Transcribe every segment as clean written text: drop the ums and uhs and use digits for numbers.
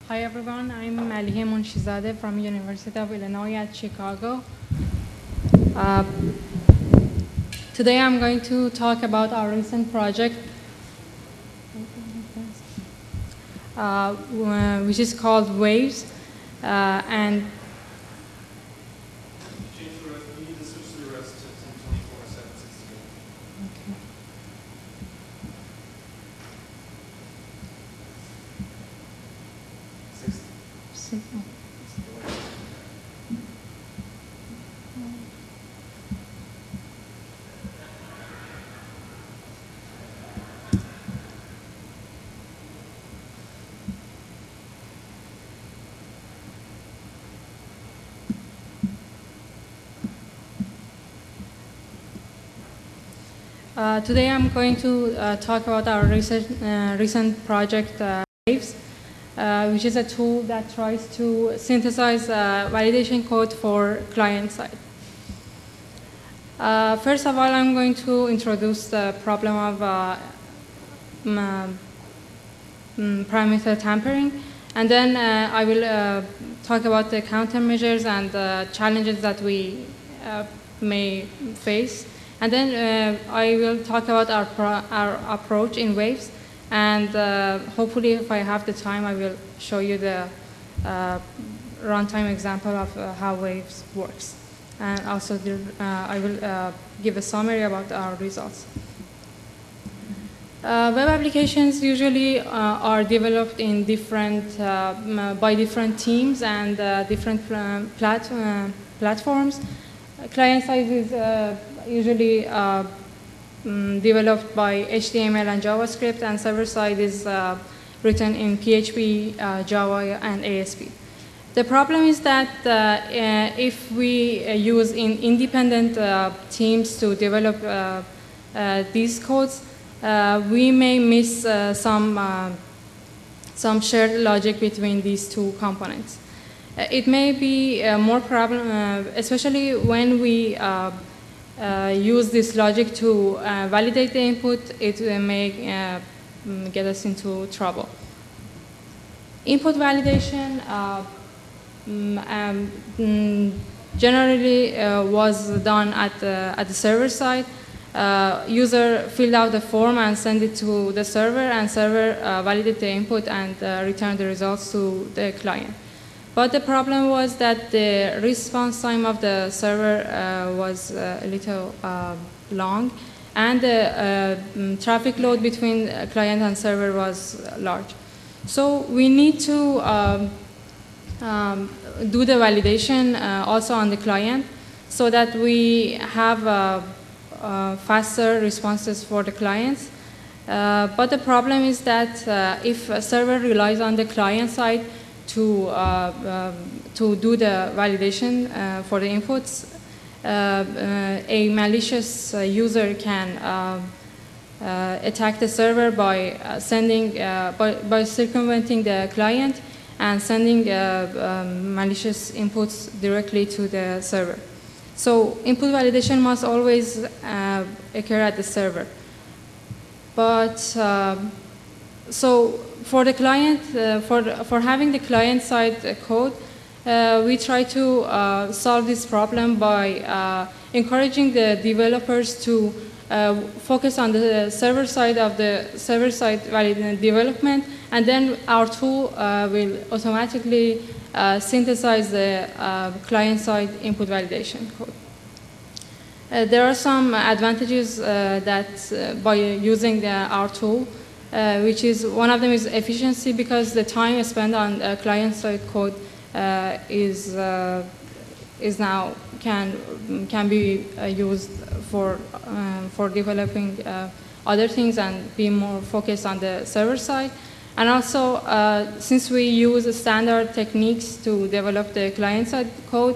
Hi everyone, I'm Maliha Munshizadeh from University of Illinois at Chicago. Uh, Today I'm going to talk about our recent project, which is called Waves, and We need to switch to the rest to 1024/768. Today I'm going to talk about our recent project, Waves, which is a tool that tries to synthesize validation code for client side. First of all, I'm going to introduce the problem of parameter tampering, and then I will talk about the countermeasures and the challenges that we may face. And then I will talk about our approach in Waves, and hopefully if I have the time, I will show you the runtime example of how Waves works. And also I will give a summary about our results. Web applications usually are developed in by different teams and different platforms. Client side is usually developed by HTML and JavaScript, and server side is written in PHP, Java, and ASP. The problem is that if we use independent teams to develop these codes, we may miss some shared logic between these two components. It may be more problem, especially when we use this logic to validate the input. It may get us into trouble. Input validation generally was done at the server side. User filled out the form and sent it to the server, and server validated the input and returned the results to the client. But the problem was that the response time of the server was a little long, and the traffic load between client and server was large. So we need to do the validation also on the client, so that we have faster responses for the clients. But the problem is that if a server relies on the client side to do the validation for the inputs, a malicious user can attack the server by by circumventing the client and sending malicious inputs directly to the server. So input validation must always occur at the server. But so for the client, for having the client-side code, we try to solve this problem by encouraging the developers to focus on the server side of the server-side development, and then our tool will automatically synthesize the client-side input validation code. There are some advantages that by using our tool, which is one of them is efficiency, because the time spent on client-side code is now can be used for developing other things and be more focused on the server side. And also, since we use standard techniques to develop the client-side code,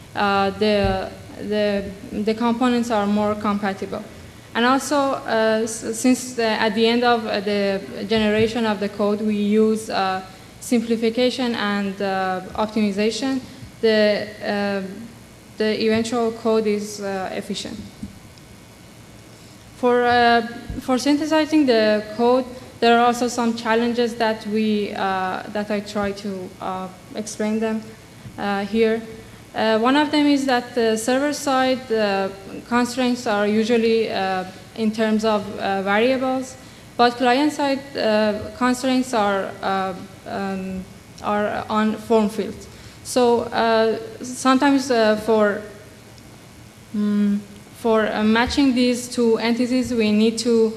the components are more compatible. And also, since at the end of the generation of the code, we use simplification and optimization, the eventual code is efficient. For synthesizing the code, there are also some challenges that that I try to explain them here. One of them is that the server-side constraints are usually in terms of variables, but client-side constraints are on form fields. So sometimes for matching these two entities, we need to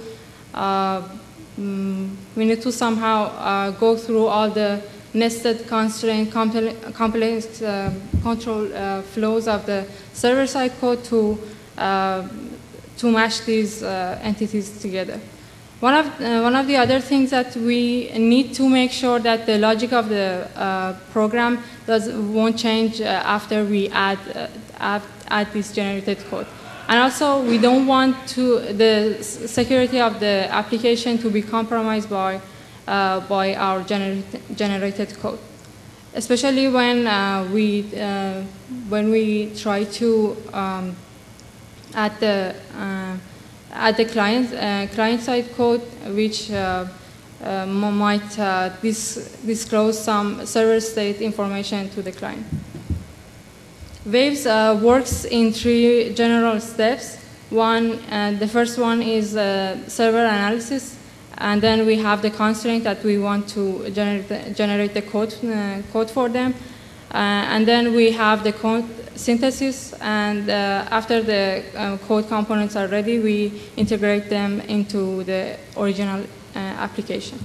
somehow go through all the nested constraint complex control flows of the server-side code to match these entities together. One of the other things that we need to make sure that the logic of the program won't change after we add this generated code. And also, we don't want the security of the application to be compromised by our generated code, especially when we try to add the client-side code, which might disclose some server state information to the client. Waves works in 3 general steps. The first one is server analysis, and then we have the constraint that we want to generate the code for them, and then we have the code synthesis, and after the code components are ready, we integrate them into the original application.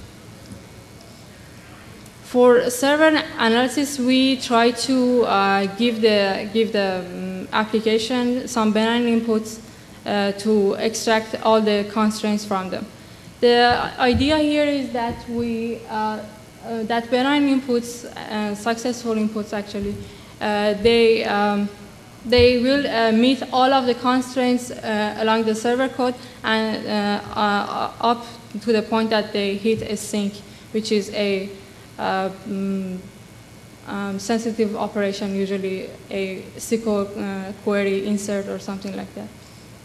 For server analysis, we try to give the application some benign inputs to extract all the constraints from them. The idea here is that that benign inputs, successful inputs actually, they will meet all of the constraints along the server code and up to the point that they hit a sink, which is a sensitive operation, usually a SQL query insert or something like that.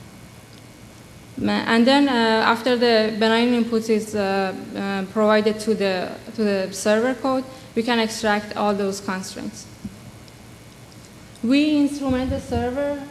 And then after the benign inputs is provided to the server code, we can extract all those constraints. We instrument the server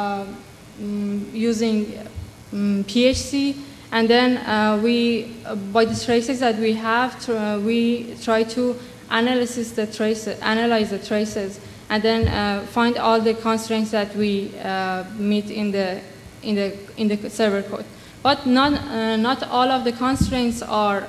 using PHC, and then by the traces that we have, we try to analyze the traces, and then find all the constraints that we meet in the server code. But not all of the constraints are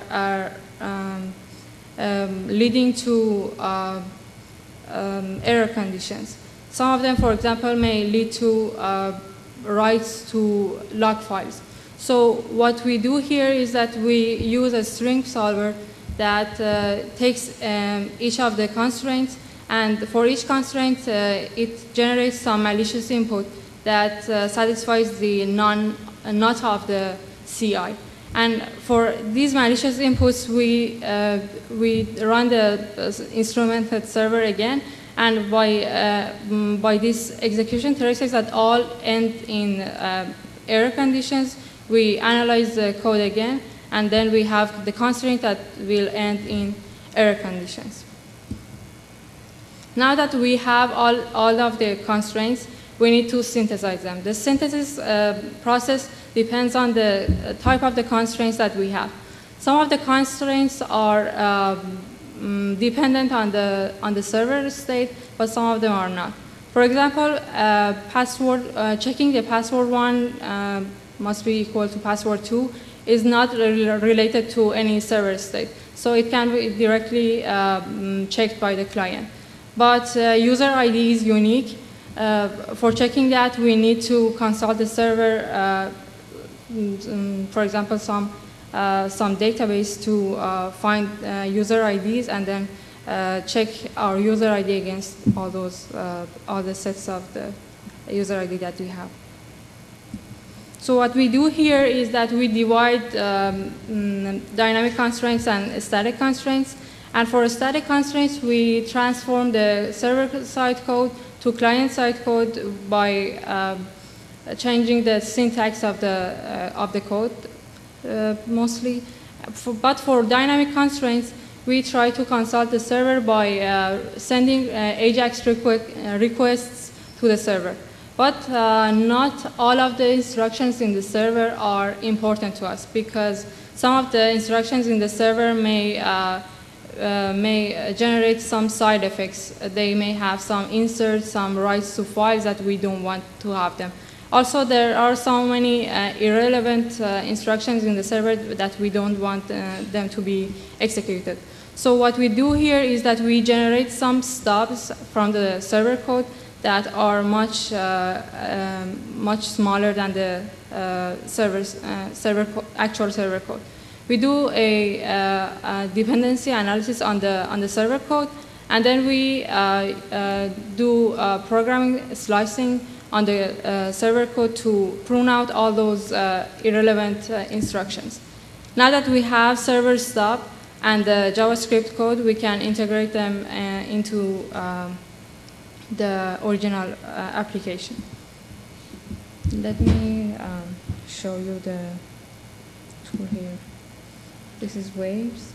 leading to error conditions. Some of them, for example, may lead to writes to log files. So what we do here is that we use a string solver that takes each of the constraints, and for each constraint, it generates some malicious input that satisfies the not of the CI. And for these malicious inputs, we run the instrumented server again, and by this execution traces that all end in error conditions, we analyze the code again, and then we have the constraint that will end in error conditions. Now that we have all of the constraints, we need to synthesize them. The synthesis process depends on the type of the constraints that we have. Some of the constraints are dependent on the server state, but some of them are not. For example, checking the password 1 must be equal to password 2 is not related to any server state. So it can be directly checked by the client. But user ID is unique. For checking that, we need to consult the server, for example, some database to find user IDs, and then check our user ID against all the sets of the user ID that we have. So what we do here is that we divide dynamic constraints and static constraints. And for static constraints, we transform the server-side code to client-side code by changing the syntax of the code mostly. But for dynamic constraints, we try to consult the server by sending AJAX requests to the server. But not all of the instructions in the server are important to us, because some of the instructions in the server may generate some side effects. They may have some inserts, some writes to files that we don't want to have them. Also, there are so many irrelevant instructions in the server that we don't want them to be executed. So what we do here is that we generate some stubs from the server code that are much smaller than the actual server code. We do a dependency analysis on the server code, and then we do programming slicing on the server code to prune out all those irrelevant instructions. Now that we have server stub and the JavaScript code, we can integrate them into the original application. Let me show you the tool here. This is Waves.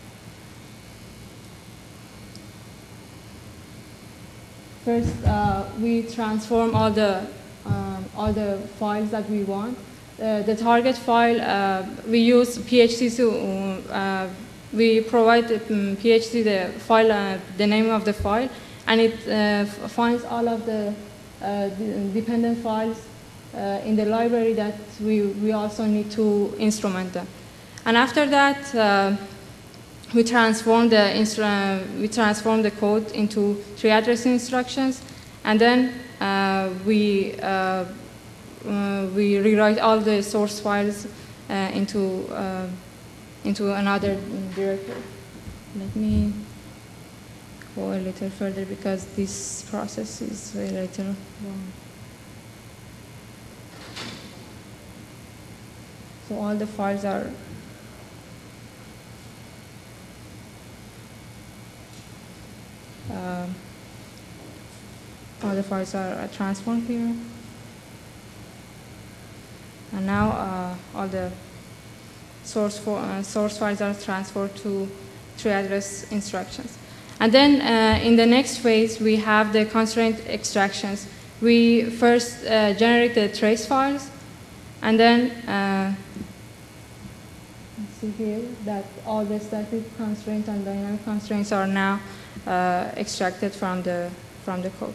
First, we transform all the files that we want. The target file, we use PHP to, we provide PHP the file, the name of the file, and it finds all of the dependent files in the library that we also need to instrument them. And after that, we transform the code into tree addressing instructions, and then we rewrite all the source files into another directory. Let me go a little further because this process is a little long. So all the files are transformed here, and now all the source files are transferred to tree address instructions. And then in the next phase, we have the constraint extractions. We first generate the trace files, and then see here that all the static constraints and dynamic constraints are now extracted from the code.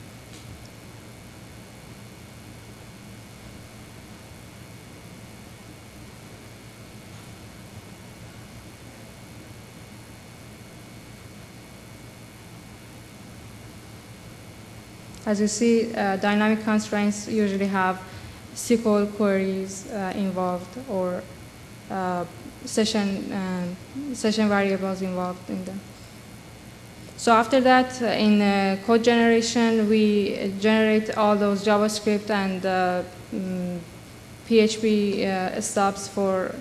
As you see, dynamic constraints usually have SQL queries involved, or session variables involved in them. So after that, in code generation, we generate all those JavaScript and PHP stubs for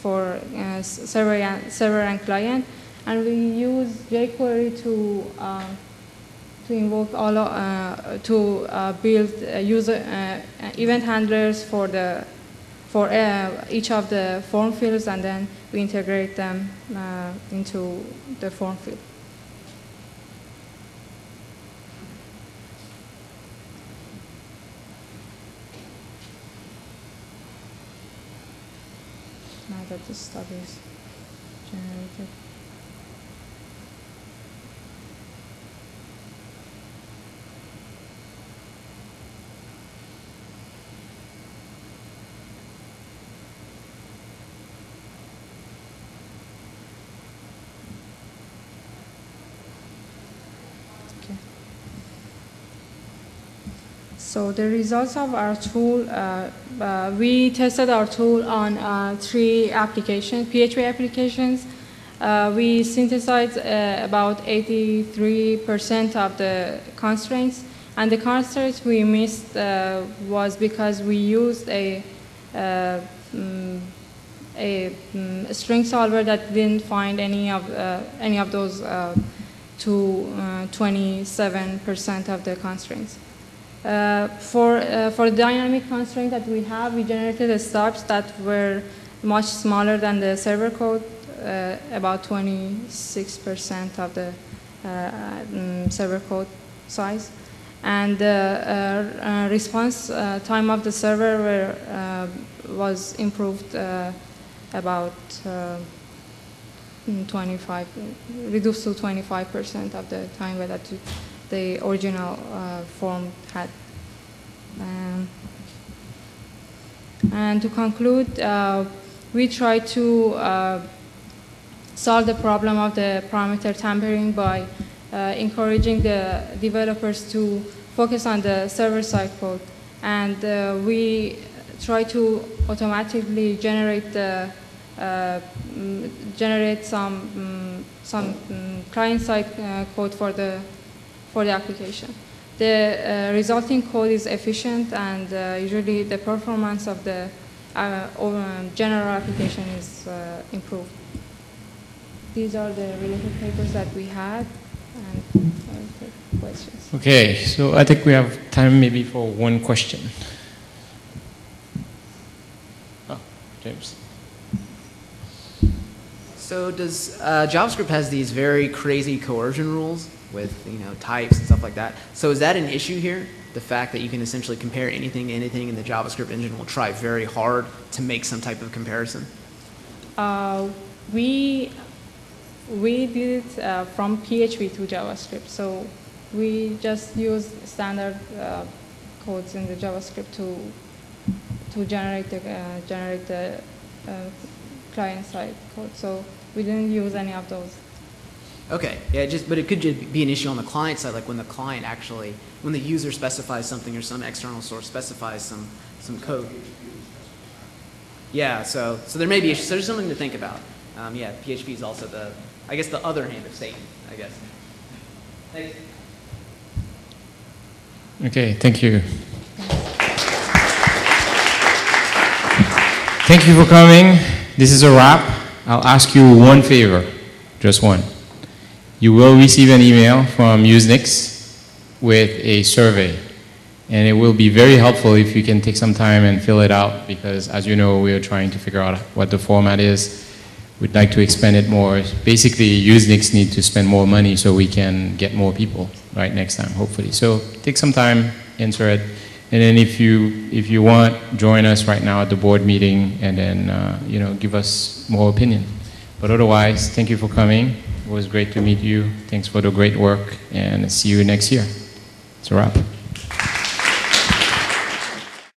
server and client, and we use jQuery to invoke all to build user event handlers for each of the form fields, and then we integrate them into the form field. Now that the stub is generated. So the results of our tool, we tested our tool on 3 applications, PHP applications. We synthesized about 83% of the constraints, and the constraints we missed was because we used a string solver that didn't find any of those to 27% of the constraints. For the dynamic constraint that we have, we generated stubs that were much smaller than the server code, about 26% of the server code size. And the response time of the server was improved about reduced to 25% of the time that the original form had. And to conclude, we try to solve the problem of the parameter tampering by encouraging the developers to focus on the server-side code. And we try to automatically generate some client-side code for the application. The resulting code is efficient, and usually the performance of the general application is improved. These are the related papers that we had, and I'll take questions. Okay, so I think we have time maybe for one question. Oh, James. So does JavaScript has these very crazy coercion rules with types and stuff like that. So is that an issue here? The fact that you can essentially compare anything to anything, and the JavaScript engine will try very hard to make some type of comparison? We did it from PHP to JavaScript. So we just use standard codes in the JavaScript to generate the client-side code. So we didn't use any of those. Okay, yeah, but it could just be an issue on the client side, like when the client actually, when the user specifies something or some external source specifies some code. Yeah, so there may be issues. So there's something to think about. Yeah, PHP is also the other hand of Satan, I guess. Thanks. Okay, thank you. Thank you for coming. This is a wrap. I'll ask you one favor, just one. You will receive an email from Usenix with a survey, and it will be very helpful if you can take some time and fill it out, because as you know, we are trying to figure out what the format is. We'd like to expand it more. Basically, Usenix needs to spend more money so we can get more people right next time, hopefully. So take some time, answer it, and then if you want, join us right now at the board meeting, and then give us more opinion. But otherwise, thank you for coming. It was great to meet you. Thanks for the great work, and see you next year. It's a wrap.